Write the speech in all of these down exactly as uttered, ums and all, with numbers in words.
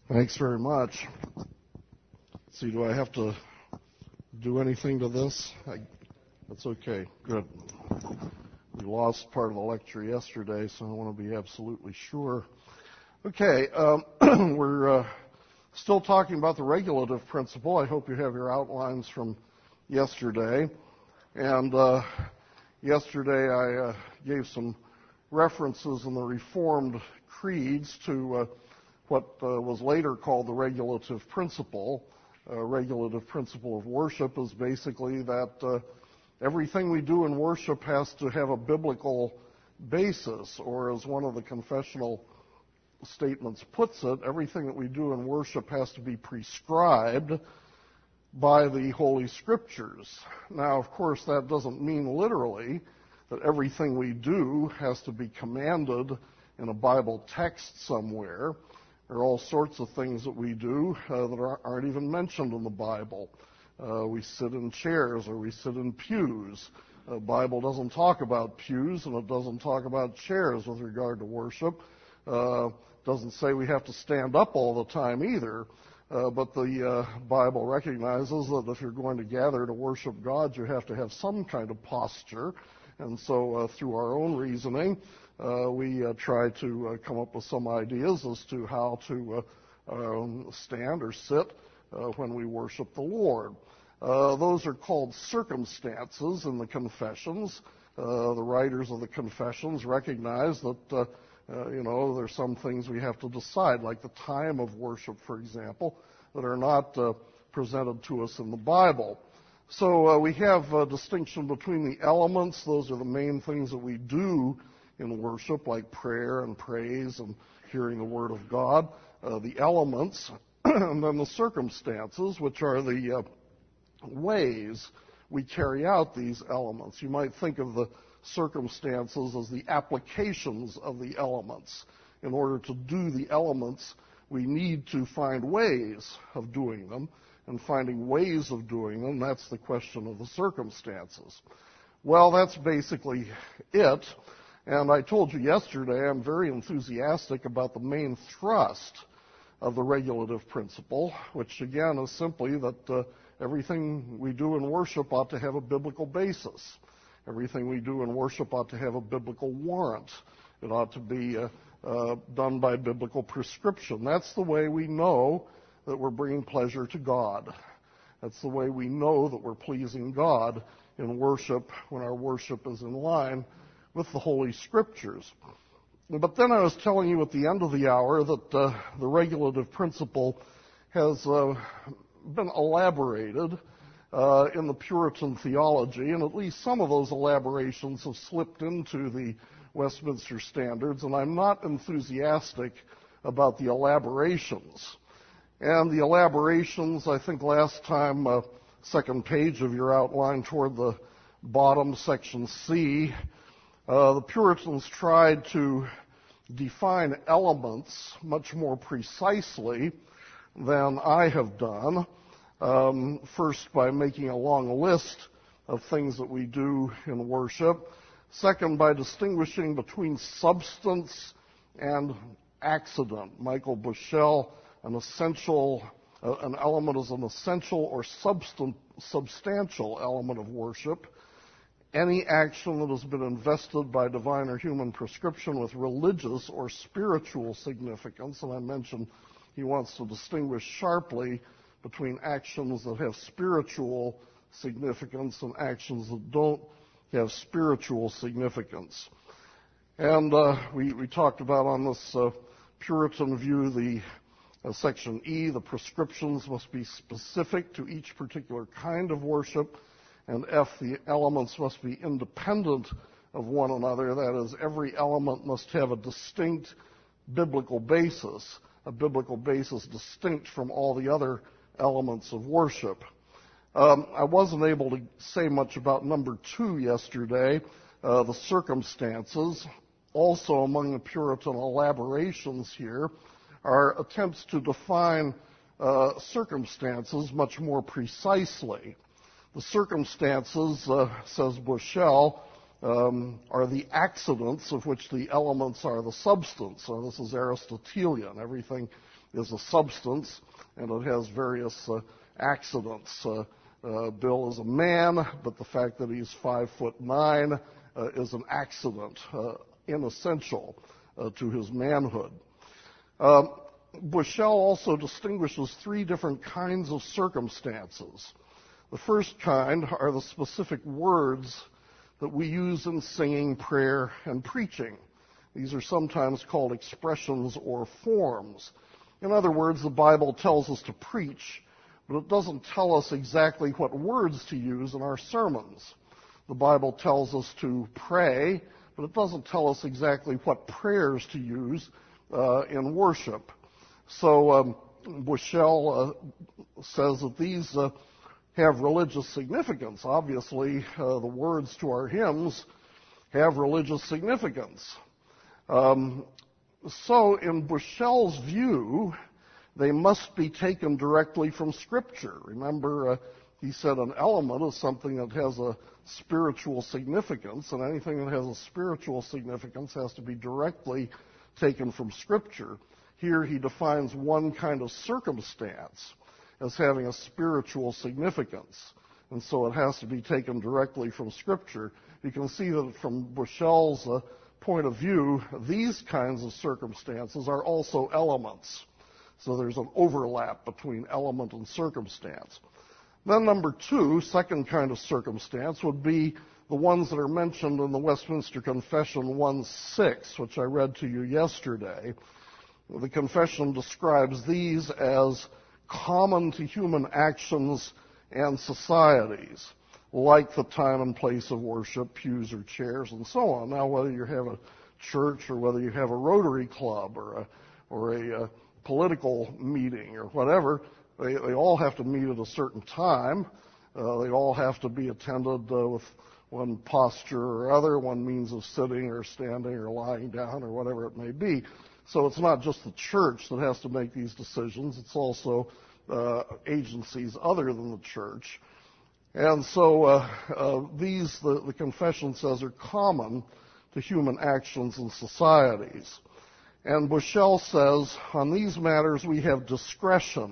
Thanks very much. Let's see, do I have to do anything to this? I, that's okay. Good. We lost part of the lecture yesterday, so I want to be absolutely sure. Okay, um, we're uh, still talking about the regulative principle. I hope you have your outlines from yesterday. And uh, yesterday I uh, gave some references in the Reformed creeds to uh, what uh, was later called the regulative principle. Uh, regulative principle of worship is basically that uh, everything we do in worship has to have a biblical basis, or as one of the confessional statements puts it, everything that we do in worship has to be prescribed by the Holy Scriptures. Now, of course, that doesn't mean literally that everything we do has to be commanded in a Bible text somewhere. There are all sorts of things that we do uh, that aren't even mentioned in the Bible. Uh, we sit in chairs or we sit in pews. The Bible doesn't talk about pews, and it doesn't talk about chairs with regard to worship. Uh, doesn't say we have to stand up all the time either. Uh, but the uh, Bible recognizes that if you're going to gather to worship God, you have to have some kind of posture. And so uh, through our own reasoning, uh, we uh, try to uh, come up with some ideas as to how to uh, um, stand or sit uh, when we worship the Lord. Uh, those are called circumstances in the confessions. Uh, the writers of the confessions recognize that, uh, uh, you know, there's some things we have to decide, like the time of worship, for example, that are not uh, presented to us in the Bible. So uh, we have a distinction between the elements. Those are the main things that we do in worship, like prayer and praise and hearing the Word of God. Uh, the elements, and then the circumstances, which are the uh, ways we carry out these elements. You might think of the circumstances as the applications of the elements. In order to do the elements, we need to find ways of doing them. And finding ways of doing them, that's the question of the circumstances. Well, that's basically it. And I told you yesterday I'm very enthusiastic about the main thrust of the regulative principle, which again is simply that uh, everything we do in worship ought to have a biblical basis. Everything we do in worship ought to have a biblical warrant. It ought to be uh, uh, done by biblical prescription. That's the way we know that we're bringing pleasure to God. That's the way we know that we're pleasing God in worship, when our worship is in line with the Holy Scriptures. But then I was telling you at the end of the hour that uh, the regulative principle has uh, been elaborated uh, in the Puritan theology, and at least some of those elaborations have slipped into the Westminster Standards, and I'm not enthusiastic about the elaborations. And the elaborations, I think last time, uh, second page of your outline toward the bottom, section C, uh, the Puritans tried to define elements much more precisely than I have done. Um, first, by making a long list of things that we do in worship. Second, by distinguishing between substance and accident. Michael Bushell, an essential, uh, an element is an essential or substan- substantial element of worship. Any action that has been invested by divine or human prescription with religious or spiritual significance, and I mentioned he wants to distinguish sharply between actions that have spiritual significance and actions that don't have spiritual significance. And uh, we, we talked about on this uh, Puritan view the Uh, section E, the prescriptions must be specific to each particular kind of worship, and F, the elements must be independent of one another. That is, every element must have a distinct biblical basis, a biblical basis distinct from all the other elements of worship. Um, I wasn't able to say much about number two yesterday, uh, the circumstances. Also among the Puritan elaborations here are attempts to define uh, circumstances much more precisely. The circumstances, uh, says Bushell, um, are the accidents of which the elements are the substance. So this is Aristotelian. Everything is a substance, and it has various uh, accidents. Uh, uh, Bill is a man, but the fact that he's five foot nine uh, is an accident, uh, inessential uh, to his manhood. Um, Bushell also distinguishes three different kinds of circumstances. The first kind are the specific words that we use in singing, prayer, and preaching. These are sometimes called expressions or forms. In other words, the Bible tells us to preach, but it doesn't tell us exactly what words to use in our sermons. The Bible tells us to pray, but it doesn't tell us exactly what prayers to use uh, in worship. So um, Bushell uh, says that these uh, have religious significance. Obviously, uh, the words to our hymns have religious significance. Um, so in Bushell's view, they must be taken directly from Scripture. Remember, uh, he said an element is something that has a spiritual significance, and anything that has a spiritual significance has to be directly taken from Scripture. Here he defines one kind of circumstance as having a spiritual significance, and so it has to be taken directly from Scripture. You can see that from Bushell's uh, point of view, these kinds of circumstances are also elements. So there's an overlap between element and circumstance. Then number two, second kind of circumstance, would be the ones that are mentioned in the Westminster Confession one six, which I read to you yesterday. The confession describes these as common to human actions and societies, like the time and place of worship, pews or chairs, and so on. Now, whether you have a church or whether you have a Rotary Club or a, or a, a political meeting or whatever, they, they all have to meet at a certain time. Uh, they all have to be attended uh, with one posture or other, one means of sitting or standing or lying down or whatever it may be. So it's not just the church that has to make these decisions. It's also uh, agencies other than the church. And so uh, uh, these, the, the confession says, are common to human actions and societies. And Bushell says, on these matters we have discretion,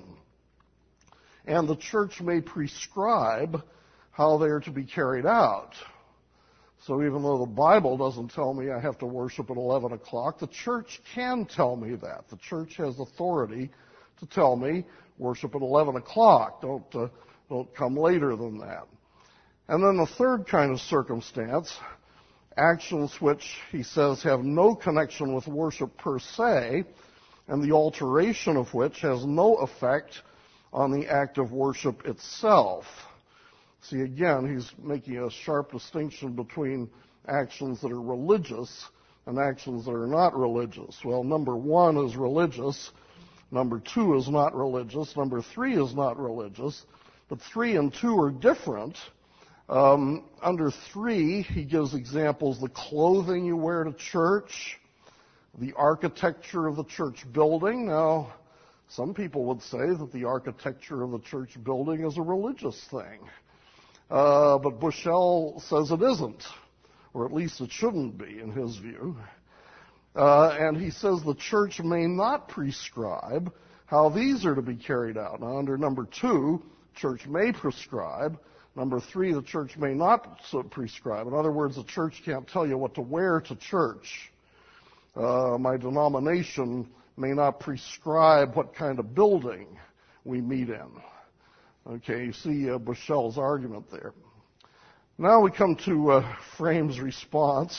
and the church may prescribe how they are to be carried out. So even though the Bible doesn't tell me I have to worship at eleven o'clock, the church can tell me that. The church has authority to tell me worship at eleven o'clock. Don't, uh, don't come later than that. And then the third kind of circumstance, actions which, he says, have no connection with worship per se, and the alteration of which has no effect on the act of worship itself. See, again, he's making a sharp distinction between actions that are religious and actions that are not religious. Well, number one is religious. Number two is not religious. Number three is not religious. But three and two are different. Um, under three, he gives examples: the clothing you wear to church, the architecture of the church building. Now, some people would say that the architecture of the church building is a religious thing. Uh, but Bushell says it isn't, or at least it shouldn't be in his view. Uh, and he says the church may not prescribe how these are to be carried out. Now, under number two, church may prescribe. Number three, the church may not prescribe. In other words, the church can't tell you what to wear to church. Uh, my denomination may not prescribe what kind of building we meet in. Okay, you see uh, Bushell's argument there. Now we come to uh, Frame's response.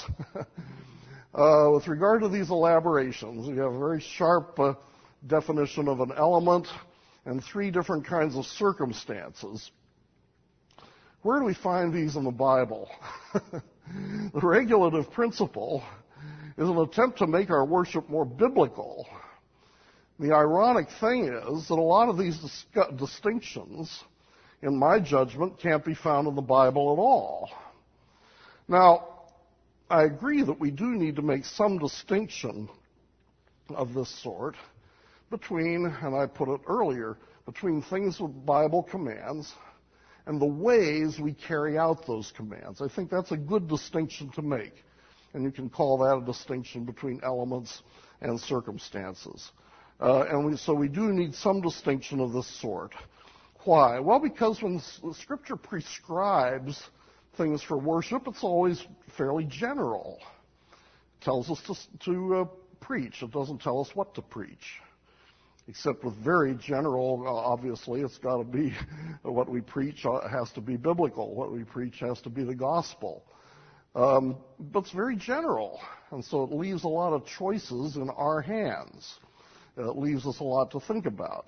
uh, with regard to these elaborations, we have a very sharp uh, definition of an element and three different kinds of circumstances. Where do we find these in the Bible? The regulative principle is an attempt to make our worship more biblical. The ironic thing is that a lot of these dis- distinctions, in my judgment, can't be found in the Bible at all. Now, I agree that we do need to make some distinction of this sort between, and I put it earlier, between things the Bible commands and the ways we carry out those commands. I think that's a good distinction to make, and you can call that a distinction between elements and circumstances. Uh, and we, so we do need some distinction of this sort. Why? Well, because when the Scripture prescribes things for worship, it's always fairly general. It tells us to, to uh, preach. It doesn't tell us what to preach. Except with very general, uh, obviously, it's got to be what we preach has to be biblical. What we preach has to be the gospel. Um, but it's very general, and so it leaves a lot of choices in our hands. It leaves us a lot to think about.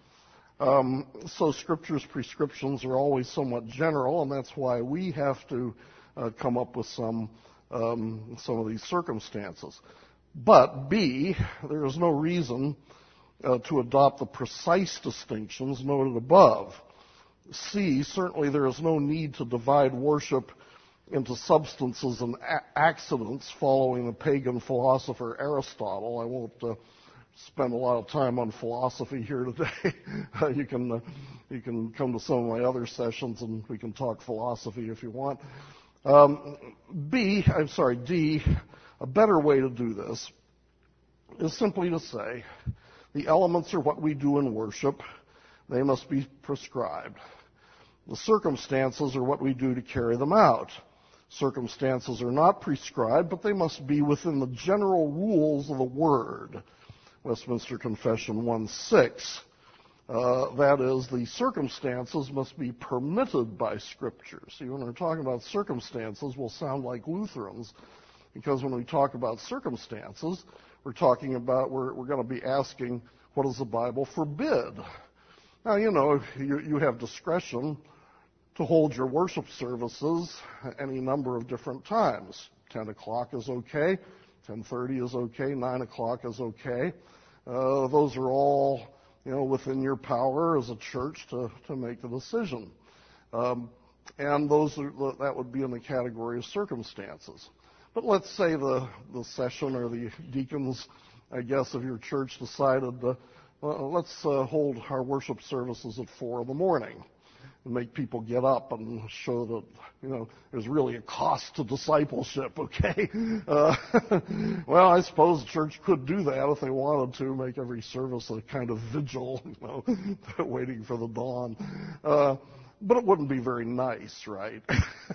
Um, so Scripture's prescriptions are always somewhat general, and that's why we have to uh, come up with some um, some of these circumstances. But B, there is no reason uh, to adopt the precise distinctions noted above. C, certainly there is no need to divide worship into substances and a- accidents following the pagan philosopher Aristotle. I won't uh, spend a lot of time on philosophy here today. uh, you can uh, you can come to some of my other sessions and we can talk philosophy if you want. Um, B, I'm sorry, D, a better way to do this is simply to say the elements are what we do in worship. They must be prescribed. The circumstances are what we do to carry them out. Circumstances are not prescribed, but they must be within the general rules of the Word. Westminster Confession one six. Uh, that is, the circumstances must be permitted by Scripture. See, when we're talking about circumstances, we'll sound like Lutherans, because when we talk about circumstances, we're talking about, we're, we're going to be asking, what does the Bible forbid? Now, you know, you, you have discretion to hold your worship services any number of different times. ten o'clock is okay. ten thirty is okay. nine o'clock is okay. Uh, those are all, you know, within your power as a church to, to make the decision. Um, and those are, that would be in the category of circumstances. But let's say the, the session or the deacons, I guess, of your church decided, uh, well, let's uh, hold our worship services at four in the morning. And make people get up and show that, you know, there's really a cost to discipleship, okay? Uh, well, I suppose the church could do that if they wanted to, make every service a kind of vigil, you know, waiting for the dawn. Uh, but it wouldn't be very nice, right?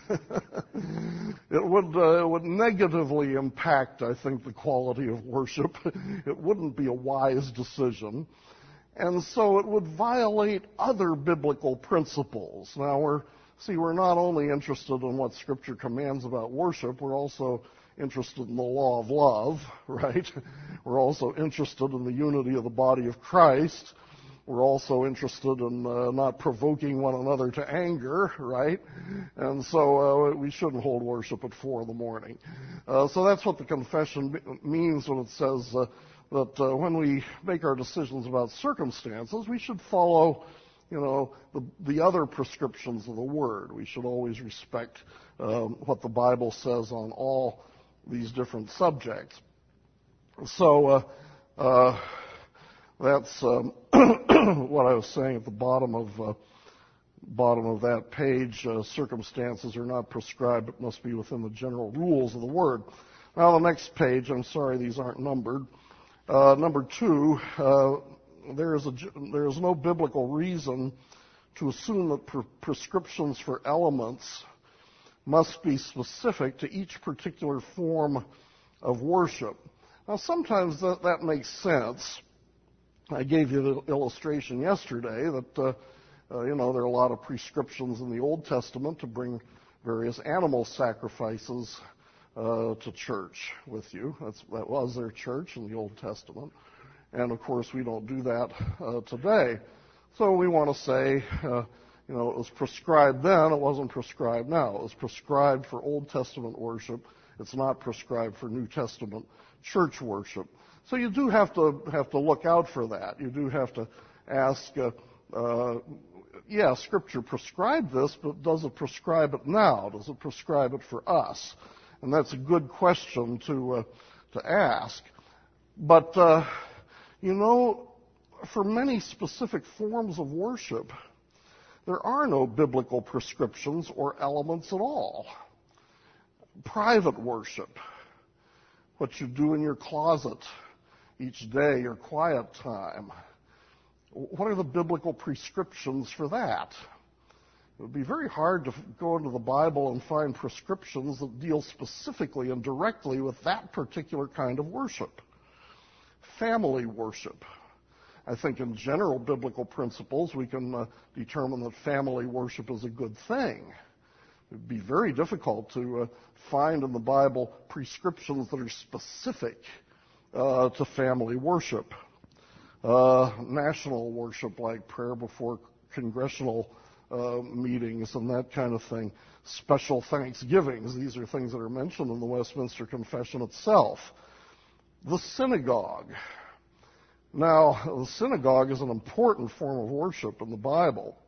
It would, uh, it would negatively impact, I think, the quality of worship. It wouldn't be a wise decision. And so it would violate other biblical principles. Now, we're, see, we're not only interested in what Scripture commands about worship, we're also interested in the law of love, right? We're also interested in the unity of the body of Christ. We're also interested in uh, not provoking one another to anger, right? And so uh, we shouldn't hold worship at four in the morning. Uh, so that's what the confession means when it says uh, that uh, when we make our decisions about circumstances, we should follow, you know, the, the other prescriptions of the Word. We should always respect um, what the Bible says on all these different subjects. So uh, uh, that's um, what I was saying at the bottom of uh, bottom of that page. Uh, circumstances are not prescribed, but must be within the general rules of the Word. Now, the next page. I'm sorry, these aren't numbered. Uh, number two, uh, there is a, there is no biblical reason to assume that pre- prescriptions for elements must be specific to each particular form of worship. Now, sometimes that, that makes sense. I gave you the illustration yesterday that, uh, uh, you know, there are a lot of prescriptions in the Old Testament to bring various animal sacrifices Uh, to church with you. That's, that was their church in the Old Testament. And, of course, we don't do that uh, today. So we want to say, uh, you know, it was prescribed then, it wasn't prescribed now. It was prescribed for Old Testament worship. It's not prescribed for New Testament church worship. So you do have to have to look out for that. You do have to ask, uh, uh, yeah, Scripture prescribed this, but does it prescribe it now? Does it prescribe it for us? And that's a good question to uh, to ask. But, uh, you know, for many specific forms of worship, there are no biblical prescriptions or elements at all. Private worship, what you do in your closet, each day or quiet time. What are the biblical prescriptions for that? It would be very hard to go into the Bible and find prescriptions that deal specifically and directly with that particular kind of worship. Family worship. I think in general biblical principles we can uh, determine that family worship is a good thing. It would be very difficult to uh, find in the Bible prescriptions that are specific uh, to family worship. Uh, national worship like prayer before congressional uh, meetings and that kind of thing. Special thanksgivings. These are things that are mentioned in the Westminster Confession itself. The synagogue. Now, the synagogue is an important form of worship in the Bible.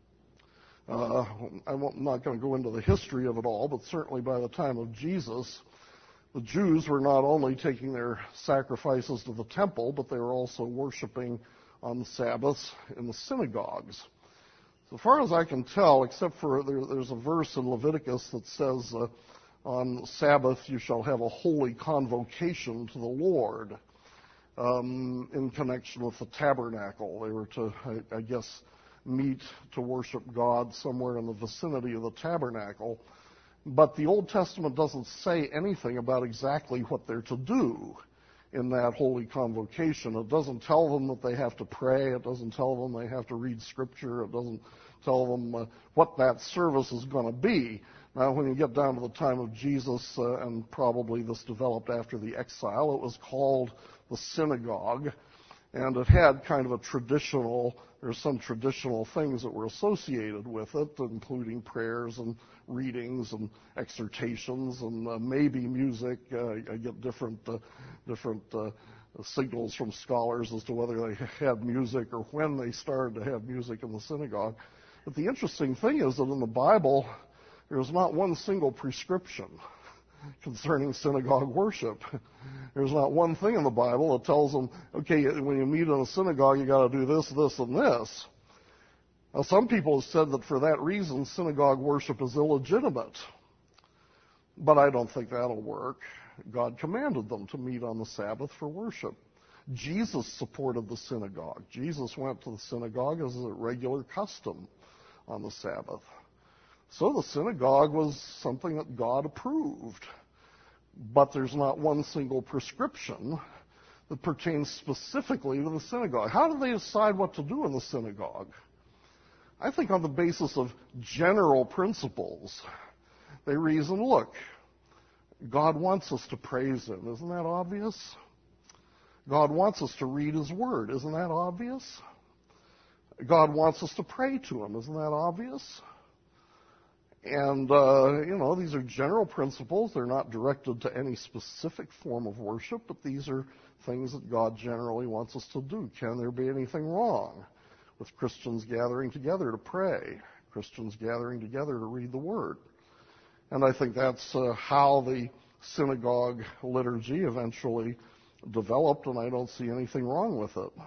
Uh, I'm not going to go into the history of it all, but certainly by the time of Jesus, the Jews were not only taking their sacrifices to the temple, but they were also worshiping on the Sabbaths in the synagogues. So far as I can tell, except for there, there's a verse in Leviticus that says, uh, on Sabbath you shall have a holy convocation to the Lord, um, in connection with the tabernacle. They were to, I, I guess, meet to worship God somewhere in the vicinity of the tabernacle. But the Old Testament doesn't say anything about exactly what they're to do in that holy convocation. It doesn't tell them that they have to pray. It doesn't tell them they have to read Scripture. It doesn't tell them uh, what that service is going to be. Now, when you get down to the time of Jesus, uh, and probably this developed after the exile, it was called the synagogue. And it had kind of a traditional, there's some traditional things that were associated with it, including prayers and readings and exhortations and uh, maybe music. Uh, I get different uh, different uh, signals from scholars as to whether they had music or when they started to have music in the synagogue. But the interesting thing is that in the Bible, there's not one single prescription concerning synagogue worship. There's not one thing in the Bible that tells them, okay, when you meet in a synagogue, you got to do this, this, and this. Now, some people have said that for that reason, synagogue worship is illegitimate. But I don't think that'll work. God commanded them to meet on the Sabbath for worship. Jesus supported the synagogue. Jesus went to the synagogue as a regular custom on the Sabbath. So the synagogue was something that God approved. But there's not one single prescription that pertains specifically to the synagogue. How do they decide what to do in the synagogue? I think on the basis of general principles. They reason, look, God wants us to praise Him. Isn't that obvious? God wants us to read His Word. Isn't that obvious? God wants us to pray to Him. Isn't that obvious? And, uh, you know, these are general principles. They're not directed to any specific form of worship, but these are things that God generally wants us to do. Can there be anything wrong with Christians gathering together to pray, Christians gathering together to read the Word? And I think that's uh, how the synagogue liturgy eventually developed, and I don't see anything wrong with it.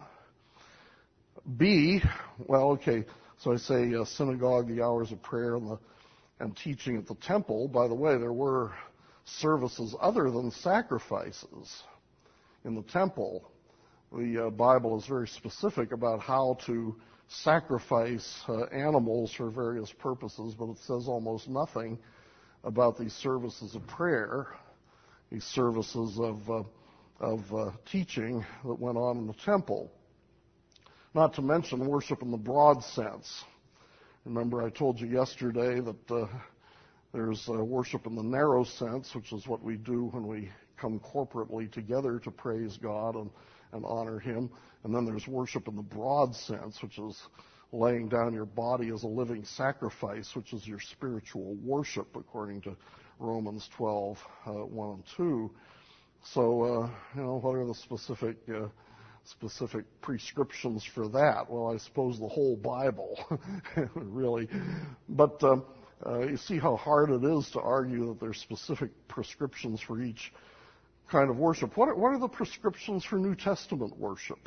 B, well, okay, so I say uh, synagogue, the hours of prayer, and the and teaching at the temple. By the way, there were services other than sacrifices in the temple. The uh, Bible is very specific about how to sacrifice uh, animals for various purposes, but it says almost nothing about these services of prayer, these services of, uh, of uh, teaching that went on in the temple. Not to mention worship in the broad sense. Remember, I told you yesterday that uh, there's uh, worship in the narrow sense, which is what we do when we come corporately together to praise God and, and honor Him. And then there's worship in the broad sense, which is laying down your body as a living sacrifice, which is your spiritual worship, according to Romans twelve, uh, one and two. So, uh, you know, what are the specific uh, specific prescriptions for that? Well, I suppose the whole Bible, really. But um, uh, you see how hard it is to argue that there's specific prescriptions for each kind of worship. What are, what are the prescriptions for New Testament worship?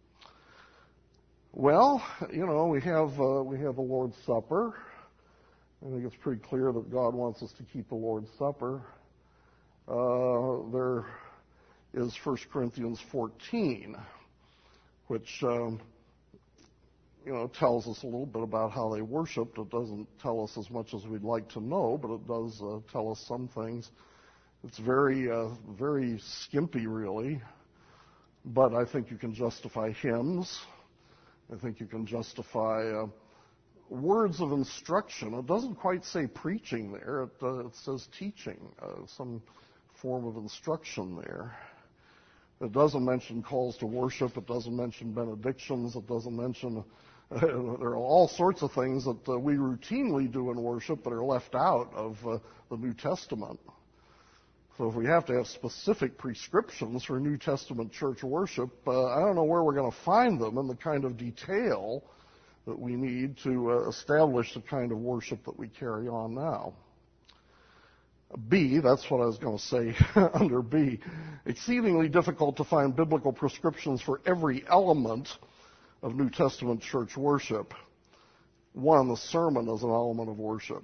Well, you know, we have uh, we have the Lord's Supper. I think it's pretty clear that God wants us to keep the Lord's Supper. Uh, there is First Corinthians fourteen, which um, you know tells us a little bit about how they worshiped. It doesn't tell us as much as we'd like to know, but it does uh, tell us some things. It's very, uh, very skimpy, really, but I think you can justify hymns. I think you can justify uh, words of instruction. It doesn't quite say preaching there. It, uh, it says teaching, uh, some form of instruction there. It doesn't mention calls to worship. It doesn't mention benedictions. It doesn't mention uh, there are all sorts of things that uh, we routinely do in worship that are left out of uh, the New Testament. So if we have to have specific prescriptions for New Testament church worship, uh, I don't know where we're going to find them in the kind of detail that we need to uh, establish the kind of worship that we carry on now. B, that's what I was going to say under B. Exceedingly difficult to find biblical prescriptions for every element of New Testament church worship. One, the sermon is an element of worship.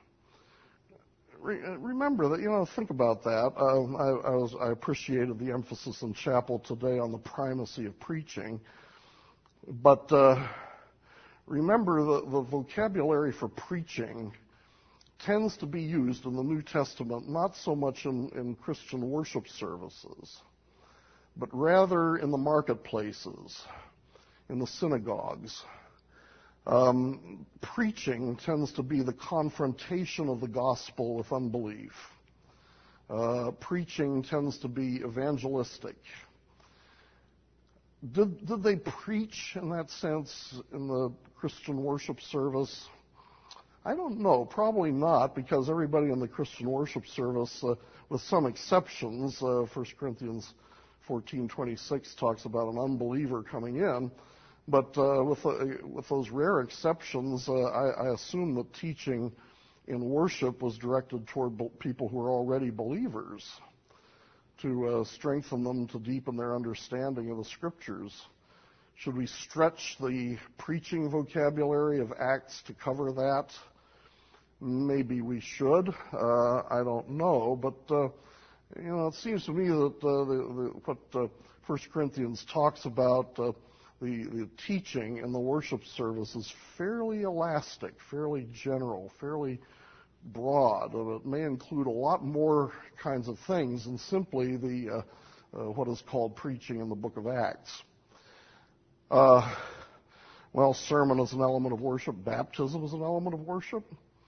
Remember that, you know, think about that. Um, I, I, was, I appreciated the emphasis in chapel today on the primacy of preaching. But uh, remember the, the vocabulary for preaching tends to be used in the New Testament not so much in, in Christian worship services, but rather in the marketplaces, in the synagogues. Um, preaching tends to be the confrontation of the gospel with unbelief. Uh, preaching tends to be evangelistic. Did, did they preach in that sense in the Christian worship service? I don't know. Probably not, because everybody in the Christian worship service, uh, with some exceptions, uh, First Corinthians fourteen twenty-six talks about an unbeliever coming in. But uh, with, uh, with those rare exceptions, uh, I, I assume that teaching in worship was directed toward be- people who are already believers, to uh, strengthen them, to deepen their understanding of the Scriptures. Should we stretch the preaching vocabulary of Acts to cover that? Maybe we should. Uh, I don't know. But, uh, you know, it seems to me that uh, the, the, what uh, First Corinthians talks about, uh, The, the teaching in the worship service is fairly elastic, fairly general, fairly broad. It may include a lot more kinds of things than simply the uh, uh, what is called preaching in the book of Acts. Uh, well, sermon is an element of worship. Baptism is an element of worship.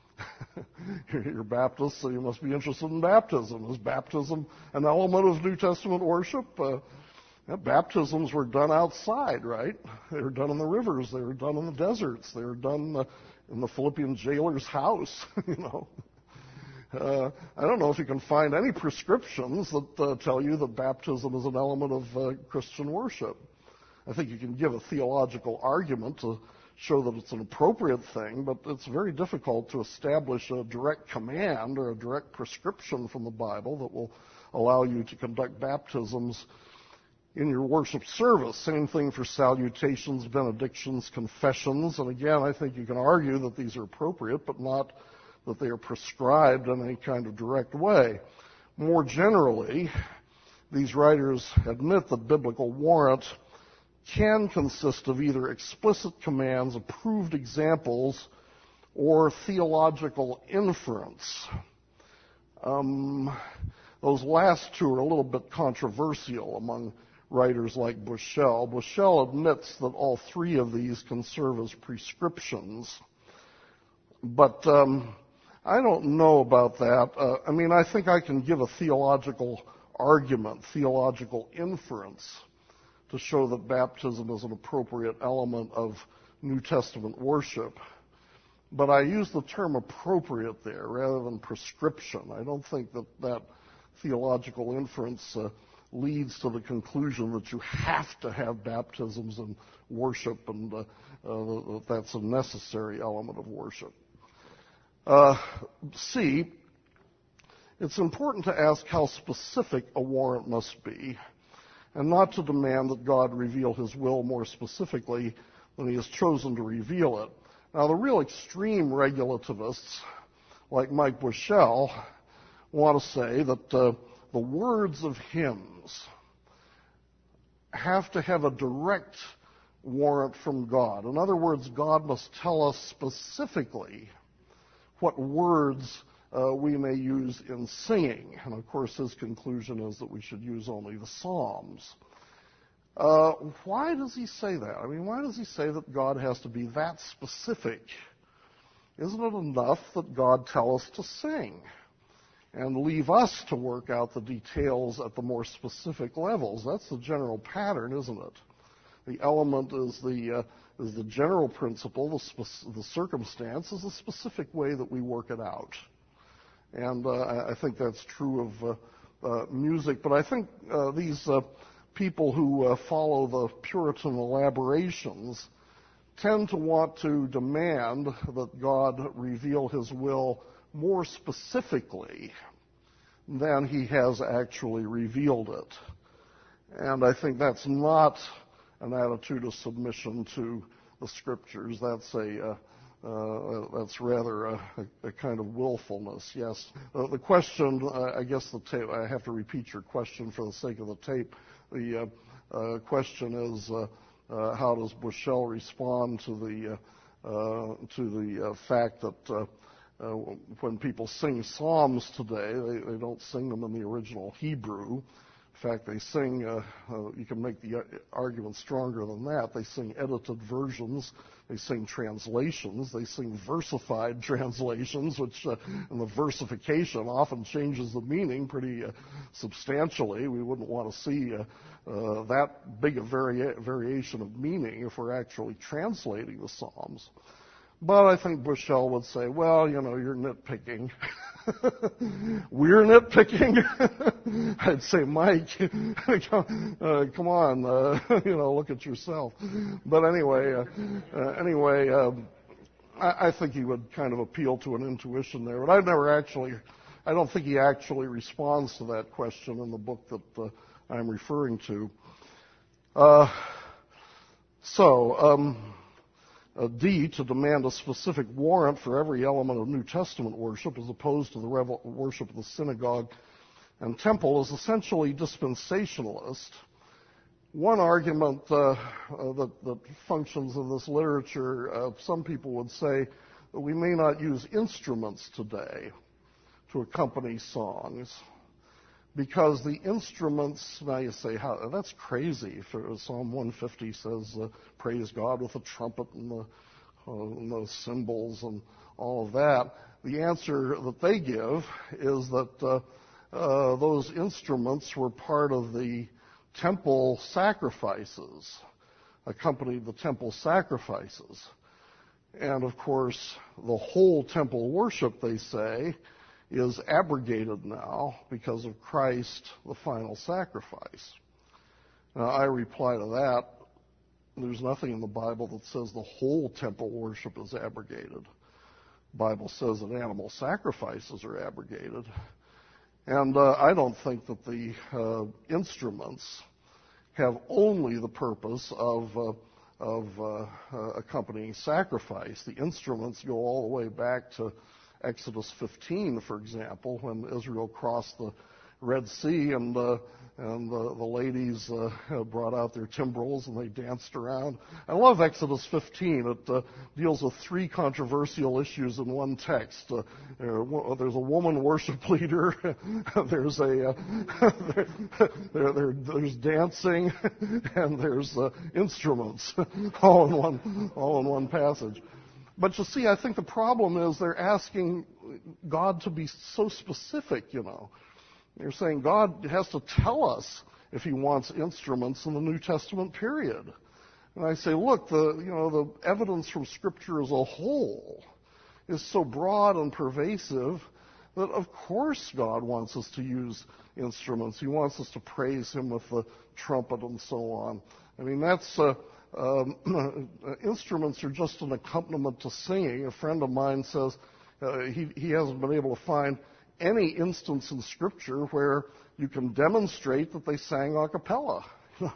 You're Baptist, so you must be interested in baptism. Is baptism an element of New Testament worship? Uh, Yeah, baptisms were done outside, right? They were done in the rivers. They were done in the deserts. They were done uh, in the Philippian jailer's house, you know. Uh, I don't know if you can find any prescriptions that uh, tell you that baptism is an element of uh, Christian worship. I think you can give a theological argument to show that it's an appropriate thing, but it's very difficult to establish a direct command or a direct prescription from the Bible that will allow you to conduct baptisms in your worship service. Same thing for salutations, benedictions, confessions. And again, I think you can argue that these are appropriate, but not that they are prescribed in any kind of direct way. More generally, these writers admit that biblical warrant can consist of either explicit commands, approved examples, or theological inference. Um, those last two are a little bit controversial among writers like Bushell. Bushell admits that all three of these can serve as prescriptions. But um, I don't know about that. Uh, I mean, I think I can give a theological argument, theological inference, to show that baptism is an appropriate element of New Testament worship. But I use the term appropriate there rather than prescription. I don't think that that theological inference uh, leads to the conclusion that you have to have baptisms in worship and uh, uh, that that's a necessary element of worship. Uh, C, it's important to ask how specific a warrant must be and not to demand that God reveal his will more specifically than he has chosen to reveal it. Now, the real extreme regulativists, like Mike Bushell, want to say that uh, the words of hymns have to have a direct warrant from God. In other words, God must tell us specifically what words uh, we may use in singing. And of course, his conclusion is that we should use only the Psalms. Uh, why does he say that? I mean, why does he say that God has to be that specific? Isn't it enough that God tell us to sing and leave us to work out the details at the more specific levels? That's the general pattern, isn't it? The element is the uh, is the general principle. The, spe- the circumstance is the specific way that we work it out. And uh, I think that's true of uh, uh, music. But I think uh, these uh, people who uh, follow the Puritan elaborations tend to want to demand that God reveal his will more specifically than he has actually revealed it. And I think that's not an attitude of submission to the Scriptures. That's a uh, uh, that's rather a, a, a kind of willfulness. Yes. Uh, the question, uh, I guess the tape. I have to repeat your question for the sake of the tape. The uh, uh, question is, uh, uh, how does Bushell respond to the uh, uh, to the uh, fact that uh, uh, when people sing psalms today, they, they don't sing them in the original Hebrew. In fact, they sing, uh, uh, you can make the argument stronger than that, they sing edited versions, they sing translations, they sing versified translations, which, uh, and the versification often changes the meaning pretty uh, substantially. We wouldn't want to see uh, uh, that big a vari- variation of meaning if we're actually translating the Psalms. But I think Bushell would say, well, you know, you're nitpicking. We're nitpicking. I'd say, Mike, uh, come on, uh, you know, look at yourself. But anyway, uh, uh, anyway, um, I, I think he would kind of appeal to an intuition there. But I've never actually, I don't think he actually responds to that question in the book that uh, I'm referring to. Uh, so. Um, Uh, D, to demand a specific warrant for every element of New Testament worship as opposed to the revel- worship of the synagogue and temple is essentially dispensationalist. One argument uh, uh, that, that functions in this literature, uh, some people would say that we may not use instruments today to accompany songs because the instruments, now you say, how, that's crazy. For Psalm one fifty says, uh, praise God with the trumpet and the, uh, and the cymbals and all of that. The answer that they give is that uh, uh, those instruments were part of the temple sacrifices, accompanied the temple sacrifices. And of course, the whole temple worship, they say, is abrogated now because of Christ, the final sacrifice. Now, I reply to that, there's nothing in the Bible that says the whole temple worship is abrogated. The Bible says that animal sacrifices are abrogated. And uh, I don't think that the uh, instruments have only the purpose of, uh, of uh, uh, accompanying sacrifice. The instruments go all the way back to Exodus fifteen, for example, when Israel crossed the Red Sea and uh, and the, the ladies uh, brought out their timbrels and they danced around. I love Exodus fifteen. It uh, deals with three controversial issues in one text. Uh, there's a woman worship leader. there's a uh, there, there, there's dancing, and there's uh, instruments, all in one all in one passage. But you see, I think the problem is they're asking God to be so specific, you know. They're saying God has to tell us if he wants instruments in the New Testament period. And I say, look, the, you know, the evidence from Scripture as a whole is so broad and pervasive that of course God wants us to use instruments. He wants us to praise him with the trumpet and so on. I mean, that's... Uh, Um, instruments are just an accompaniment to singing. A friend of mine says uh, he, he hasn't been able to find any instance in Scripture where you can demonstrate that they sang a cappella.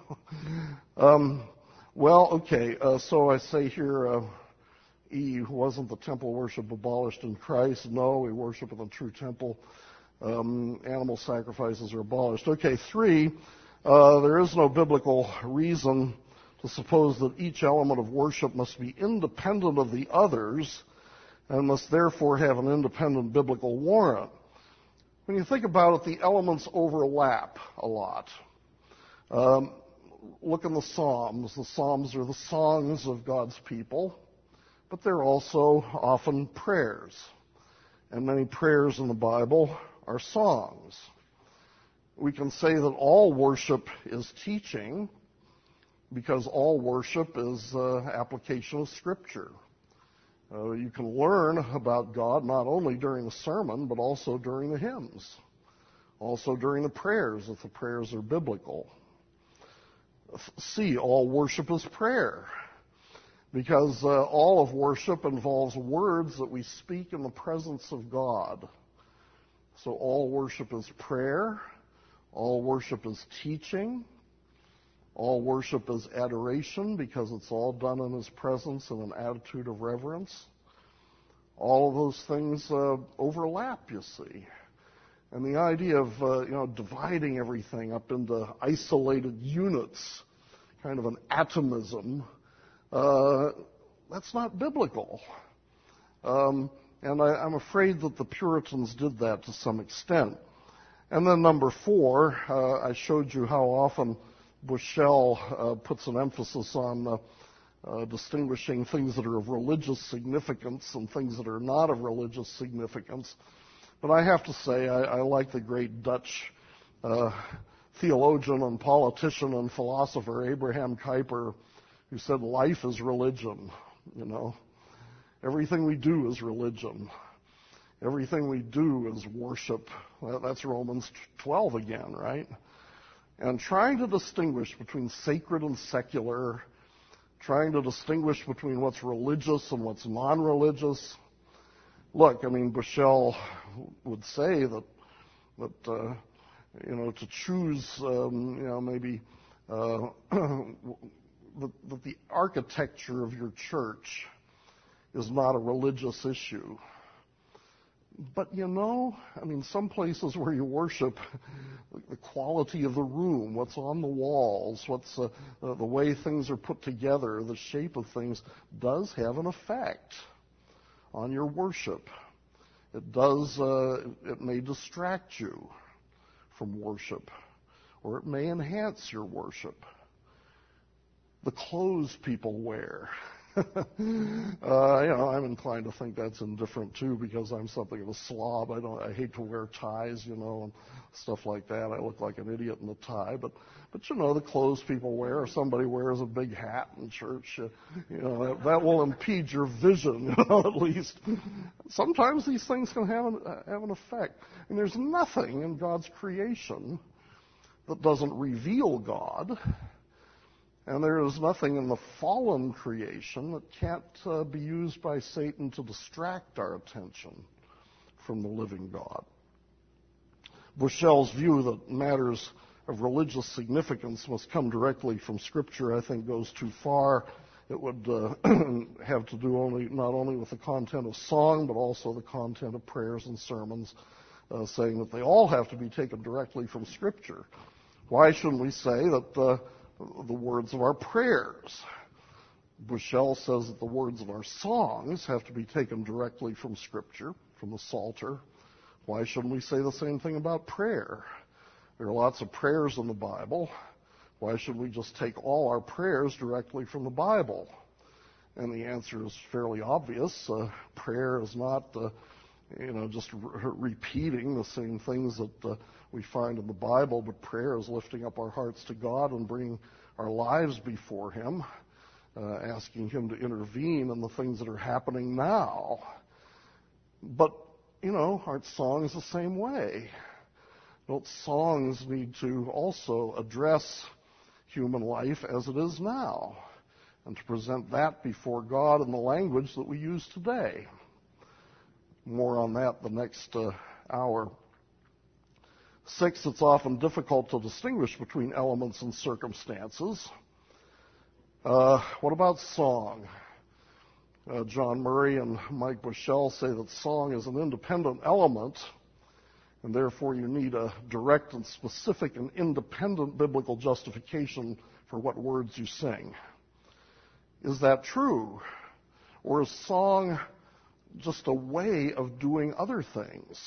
um, well, okay, uh, so I say here, uh, E, wasn't the temple worship abolished in Christ? No, we worship in the true temple. Um, animal sacrifices are abolished. Okay, three, Uh, there is no biblical reason to suppose that each element of worship must be independent of the others and must therefore have an independent biblical warrant. When you think about it, the elements overlap a lot. Um, look in the Psalms. The Psalms are the songs of God's people, but they're also often prayers. And many prayers in the Bible are songs. We can say that all worship is teaching because all worship is uh, application of Scripture. Uh, you can learn about God not only during the sermon, but also during the hymns, also during the prayers, if the prayers are biblical. See, all worship is prayer, because uh, all of worship involves words that we speak in the presence of God. So all worship is prayer, all worship is teaching, all worship is adoration, because it's all done in His presence in an attitude of reverence. All of those things uh, overlap, you see. And the idea of uh, you know dividing everything up into isolated units, kind of an atomism, uh, that's not biblical. Um, and I, I'm afraid that the Puritans did that to some extent. And then number four, uh, I showed you how often Bushell uh, puts an emphasis on uh, uh, distinguishing things that are of religious significance and things that are not of religious significance. But I have to say, I, I like the great Dutch uh, theologian and politician and philosopher Abraham Kuyper, who said life is religion. You know, everything we do is religion. Everything we do is worship. That's Romans twelve again, right? And trying to distinguish between sacred and secular, trying to distinguish between what's religious and what's non-religious. Look, I mean, Bushell would say that that uh, you know to choose, um, you know, maybe uh, that, that the architecture of your church is not a religious issue. But, you know, I mean, some places where you worship, the quality of the room, what's on the walls, what's uh, uh, the way things are put together, the shape of things, does have an effect on your worship. It does, uh, it may distract you from worship, or it may enhance your worship. The clothes people wear. uh, you know, I'm inclined to think that's indifferent too, because I'm something of a slob. I don't. I hate to wear ties, you know, and stuff like that. I look like an idiot in a tie. But, but you know, the clothes people wear. Or somebody wears a big hat in church. Uh, you know, that, that will impede your vision, you know, at least. Sometimes these things can have an, uh, have an effect. And there's nothing in God's creation that doesn't reveal God. And there is nothing in the fallen creation that can't uh, be used by Satan to distract our attention from the living God. Bushell's view that matters of religious significance must come directly from Scripture, I think, goes too far. It would uh, have to do only not only with the content of song, but also the content of prayers and sermons, uh, saying that they all have to be taken directly from Scripture. Why shouldn't we say that uh, the words of our prayers? Bushell says that the words of our songs have to be taken directly from Scripture, from the Psalter. Why shouldn't we say the same thing about prayer? There are lots of prayers in the Bible. Why should we just take all our prayers directly from the Bible? And the answer is fairly obvious. Uh, prayer is not, uh, you know, just re- repeating the same things that uh, we find in the Bible, but prayer is lifting up our hearts to God and bringing our lives before Him, uh, asking Him to intervene in the things that are happening now. But, you know, aren't songs the same way? Don't songs need to also address human life as it is now, and to present that before God in the language that we use today? More on that the next uh, hour. Six, it's often difficult to distinguish between elements and circumstances. Uh, what about song? Uh, John Murray and Mike Bushell say that song is an independent element, and therefore you need a direct and specific and independent biblical justification for what words you sing. Is that true? Or is song just a way of doing other things?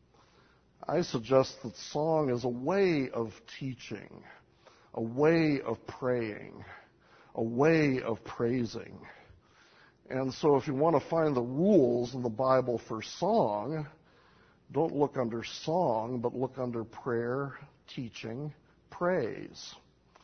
I suggest that song is a way of teaching, a way of praying, a way of praising. And so if you want to find the rules in the Bible for song, don't look under song, but look under prayer, teaching, praise.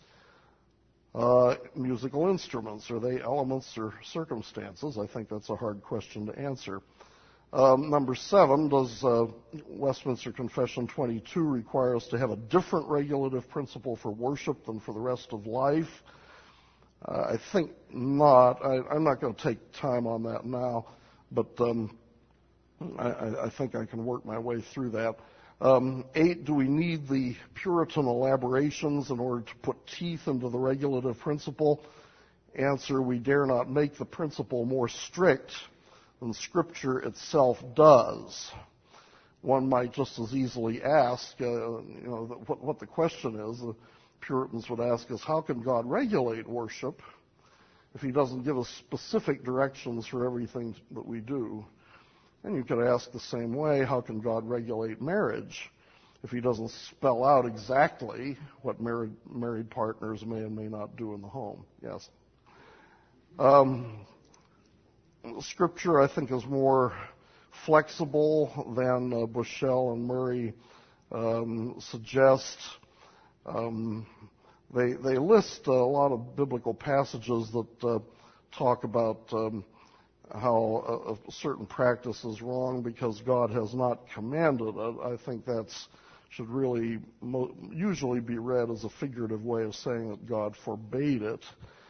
Uh, musical instruments, are they elements or circumstances? I think that's a hard question to answer. Um, number seven, does uh, Westminster Confession twenty-two require us to have a different regulative principle for worship than for the rest of life? Uh, I think not. I, I'm not going to take time on that now, but um, I, I think I can work my way through that. Um, eight, do we need the Puritan elaborations in order to put teeth into the regulative principle? Answer, we dare not make the principle more strict than Scripture itself does. One might just as easily ask, uh, you know, what, what the question is. The Puritans would ask us, how can God regulate worship if He doesn't give us specific directions for everything that we do? And you could ask the same way, how can God regulate marriage if He doesn't spell out exactly what married, married partners may and may not do in the home? Yes. Um, Scripture, I think, is more flexible than uh, Bushell and Murray um, suggest. Um, they, they list a lot of biblical passages that uh, talk about um, how a, a certain practice is wrong because God has not commanded it. I think that should really mo- usually be read as a figurative way of saying that God forbade it.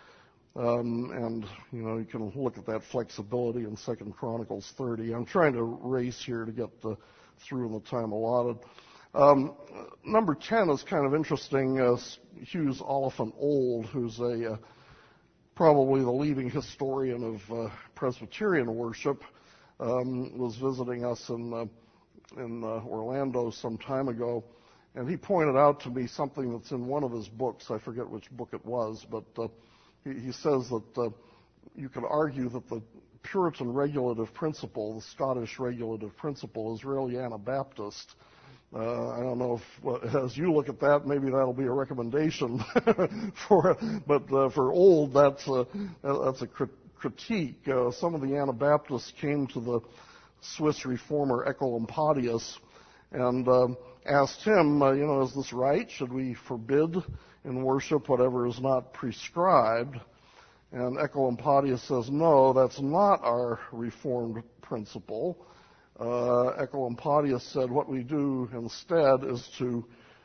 Um, and, you know, you can look at that flexibility in Second Chronicles thirty. I'm trying to race here to get the, through in the time allotted. Um, number ten is kind of interesting. Uh, Hughes Oliphant Old, who's a uh, probably the leading historian of uh, Presbyterian worship, um, was visiting us in uh, in uh, Orlando some time ago, and he pointed out to me something that's in one of his books. I forget which book it was, but uh, he, he says that uh, you could argue that the Puritan regulative principle, the Scottish regulative principle, is really Anabaptist. Uh, I don't know if, well, as you look at that, maybe that'll be a recommendation for, but uh, for Old, that's a, that's a crit- critique. Uh, some of the Anabaptists came to the Swiss reformer Ecolampadius and uh, asked him, uh, you know, is this right? Should we forbid in worship whatever is not prescribed? And Ecolampadius says, no, that's not our Reformed principle. Uh, Ecolampadius said what we do instead is to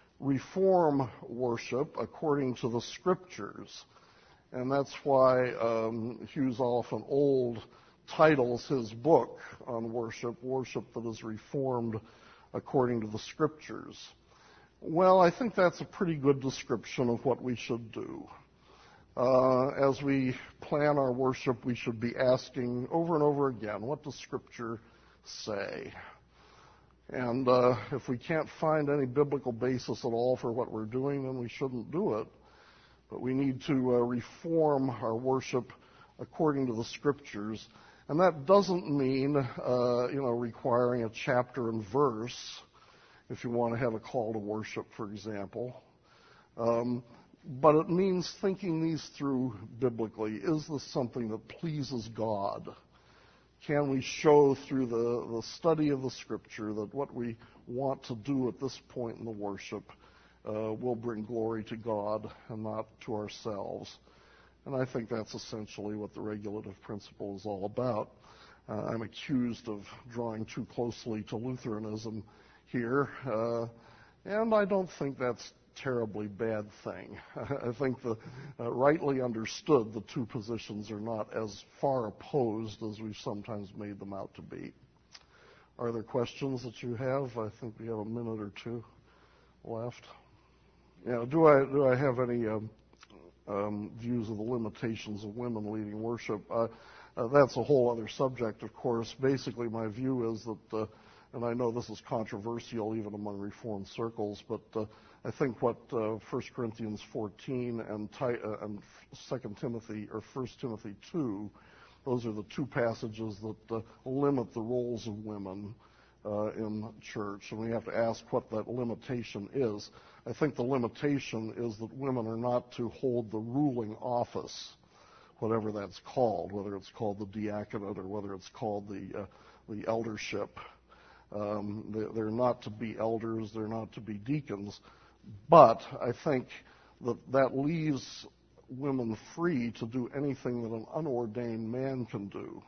reform worship according to the Scriptures. And that's why um, Hughes Oliphant Old titles his book on worship, Worship That Is Reformed According to the Scriptures. Well, I think that's a pretty good description of what we should do. Uh, as we plan our worship, we should be asking over and over again, what does Scripture say? And uh, if we can't find any biblical basis at all for what we're doing, then we shouldn't do it. But we need to uh, reform our worship according to the Scriptures. And that doesn't mean, uh, you know, requiring a chapter and verse if you want to have a call to worship, for example. Um, but it means thinking these through biblically. Is this something that pleases God? Can we show through the, the study of the Scripture that what we want to do at this point in the worship uh, will bring glory to God and not to ourselves? And I think that's essentially what the regulative principle is all about. Uh, I'm accused of drawing too closely to Lutheranism here, uh, and I don't think that's terribly bad thing. I think the uh, rightly understood, the two positions are not as far opposed as we've sometimes made them out to be. Are there questions that you have? I think we have a minute or two left. Yeah, do I do I have any um, um, views of the limitations of women leading worship? Uh, uh, that's a whole other subject, of course. Basically, my view is that uh, and I know this is controversial even among Reformed circles, but uh, I think what uh, First Corinthians fourteen and, Ti- uh, and Second Timothy or First Timothy two, those are the two passages that uh, limit the roles of women uh, in church, and we have to ask what that limitation is. I think the limitation is that women are not to hold the ruling office, whatever that's called, whether it's called the diaconate or whether it's called the uh, the eldership. Um, they, they're not to be elders, they're not to be deacons, but I think that that leaves women free to do anything that an unordained man can do,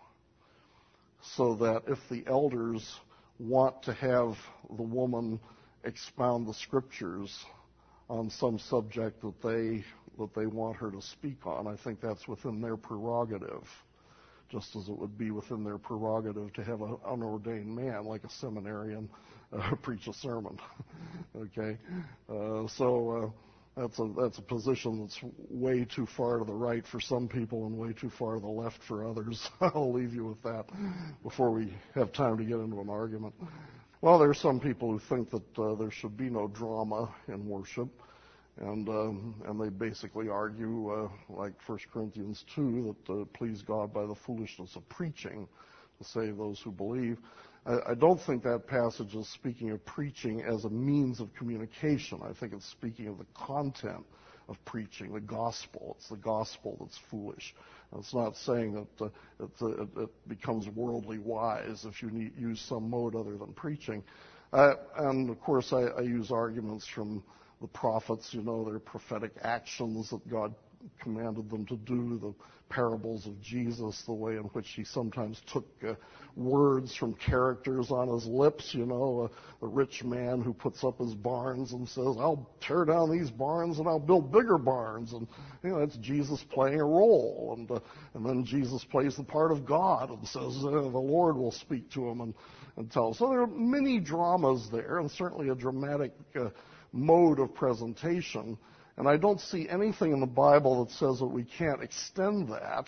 so that if the elders want to have the woman expound the scriptures on some subject that they that they want her to speak on, I think that's within their prerogative, just as it would be within their prerogative to have an unordained man, like a seminarian, uh, preach a sermon. Okay, uh, so uh, that's a that's a position that's way too far to the right for some people and way too far to the left for others. I'll leave you with that before we have time to get into an argument. Well, there are some people who think that uh, there should be no drama in worship. And um, and they basically argue, uh, like First Corinthians two, that uh, please God by the foolishness of preaching to save those who believe. I, I don't think that passage is speaking of preaching as a means of communication. I think it's speaking of the content of preaching, the gospel. It's the gospel that's foolish. And it's not saying that uh, it, uh, it becomes worldly wise if you need, use some mode other than preaching. Uh, and, of course, I, I use arguments from the prophets, you know, their prophetic actions that God commanded them to do, the parables of Jesus, the way in which he sometimes took uh, words from characters on his lips, you know, uh, the rich man who puts up his barns and says, I'll tear down these barns and I'll build bigger barns. And, you know, that's Jesus playing a role. And, uh, and then Jesus plays the part of God and says, uh, the Lord will speak to him and, and tell him. So there are many dramas there, and certainly a dramatic uh, mode of presentation, and I don't see anything in the Bible that says that we can't extend that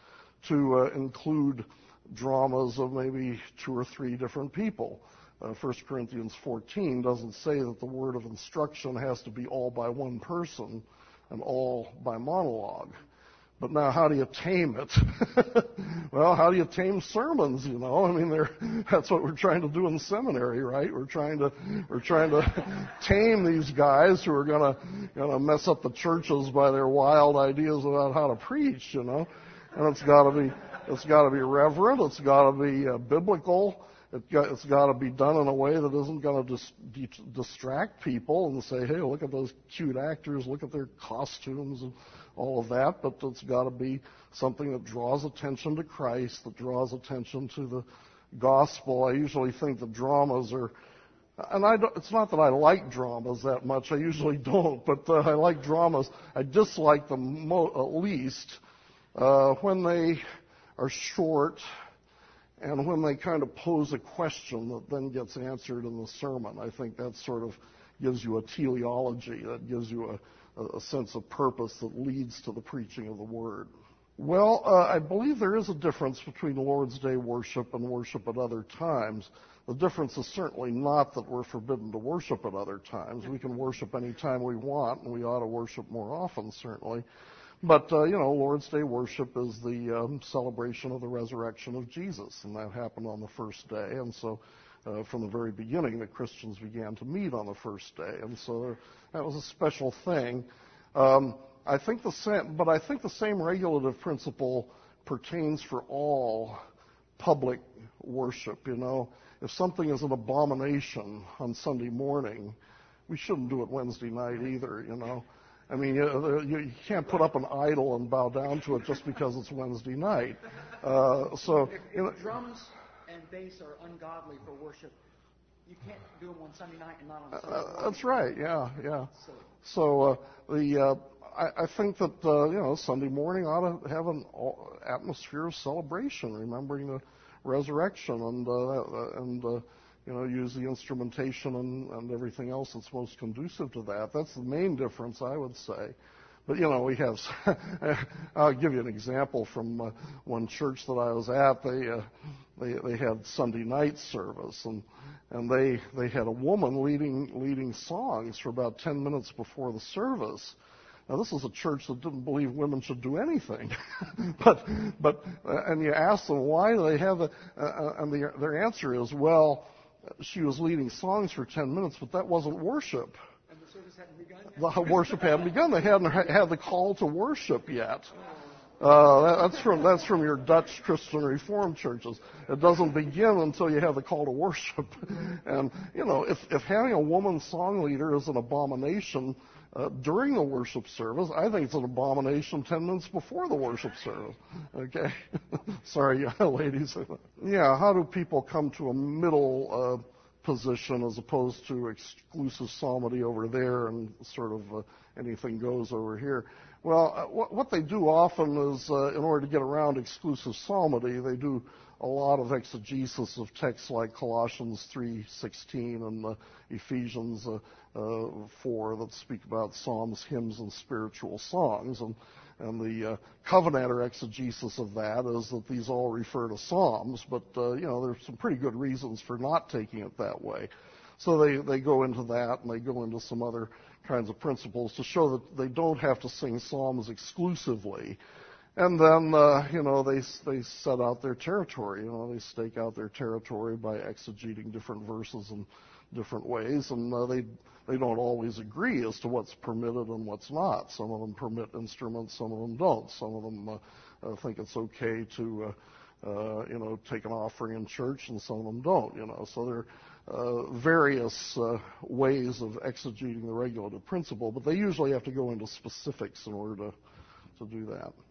to uh, include dramas of maybe two or three different people. Uh, First Corinthians fourteen doesn't say that the word of instruction has to be all by one person and all by monologue. But now, how do you tame it? Well, how do you tame sermons? You know, I mean, they're, that's what we're trying to do in seminary, right? We're trying to we're trying to tame these guys who are gonna gonna mess up the churches by their wild ideas about how to preach. You know, and it's got to be it's got to be reverent. It's got to be uh, biblical. It got, it's got to be done in a way that isn't going to dis, de, distract people and say, hey, look at those cute actors, look at their costumes and all of that. But it's got to be something that draws attention to Christ, that draws attention to the gospel. I usually think the dramas are, and I don't, it's not that I like dramas that much. I usually don't, but uh, I like dramas. I dislike them mo- at least uh, when they are short, and when they kind of pose a question that then gets answered in the sermon. I think that sort of gives you a teleology, that gives you a, a sense of purpose that leads to the preaching of the Word. Well, uh, I believe there is a difference between Lord's Day worship and worship at other times. The difference is certainly not that we're forbidden to worship at other times. We can worship any time we want, and we ought to worship more often, certainly. But, uh, you know, Lord's Day worship is the um, celebration of the resurrection of Jesus, and that happened on the first day. And so uh, from the very beginning, the Christians began to meet on the first day. And so there, that was a special thing. Um, I think the same, but I think the same regulative principle pertains for all public worship, you know. If something is an abomination on Sunday morning, we shouldn't do it Wednesday night either, you know. I mean, you, you can't put up an idol and bow down to it just because it's Wednesday night. Uh, so, if, if you know, drums and bass are ungodly for worship, you can't do them on Sunday night and not on Sunday morning. Uh, that's right. Yeah, yeah. So, so uh, the uh, I, I think that uh, you know Sunday morning ought to have an atmosphere of celebration, remembering the resurrection, and uh, and uh, you know use the instrumentation and, and everything else that's most conducive to that. That's the main difference, I would say. but you know, we have. I'll give you an example from uh, one church that I was at. They uh, they they had Sunday night service, and and they they had a woman leading leading songs for about ten minutes before the service. Now, this is a church that didn't believe women should do anything, but but uh, and you ask them why do they have a, uh, and the, their answer is, well, she was leading songs for ten minutes, but that wasn't worship. And the service hadn't begun yet? The worship hadn't begun. They hadn't had the call to worship yet. Uh, that's from that's from your Dutch Christian Reformed churches. It doesn't begin until you have the call to worship. And you know, if if having a woman song leader is an abomination uh, during the worship service, I think it's an abomination ten minutes before the worship service. Okay, sorry, ladies. Yeah, how do people come to a middle uh, position as opposed to exclusive psalmody over there and sort of uh, anything goes over here? Well, uh, what, what they do often is, uh, in order to get around exclusive psalmody, they do a lot of exegesis of texts like Colossians three sixteen and uh, Ephesians uh, uh, four that speak about psalms, hymns, and spiritual songs. And, and the uh, Covenanter exegesis of that is that these all refer to psalms, but uh, you know, there's some pretty good reasons for not taking it that way. So they, they go into that, and they go into some other kinds of principles to show that they don't have to sing psalms exclusively. And then, uh, you know, they they set out their territory. You know, they stake out their territory by exegeting different verses in different ways, and uh, they they don't always agree as to what's permitted and what's not. Some of them permit instruments, some of them don't. Some of them uh, uh, think it's okay to, uh, uh, you know, take an offering in church, and some of them don't. You know, so they're Uh, various uh, ways of exegeting the regulative principle, but they usually have to go into specifics in order to, to do that.